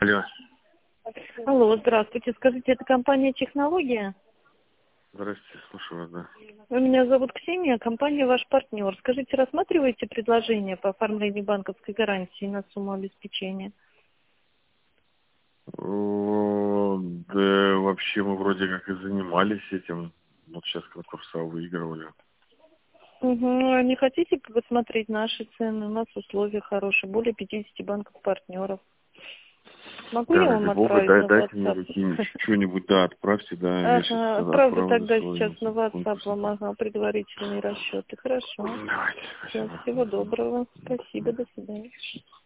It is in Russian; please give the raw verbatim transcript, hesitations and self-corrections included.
Алло. Алло, здравствуйте. Скажите, это компания «Технология»? Здравствуйте, слушаю вас, да. Меня зовут Ксения, компания «Ваш партнер». Скажите, рассматриваете предложение по оформлению банковской гарантии на сумму обеспечения? О, да, вообще мы вроде как и занимались этим. Вот сейчас конкурса выигрывали. Угу. А не хотите посмотреть наши цены? У нас условия хорошие, более пятидесяти банков-партнеров. Могу Да, я вам ради бога, отправить дай, на дайте мне WhatsApp? какие-нибудь, что-нибудь, да, отправьте, да, я сейчас Ага, отправлю отправлю тогда сейчас свой на WhatsApp конкурс. вам, ага, предварительные расчеты. Хорошо. Давайте, Всё, спасибо. всего доброго. Спасибо, до свидания.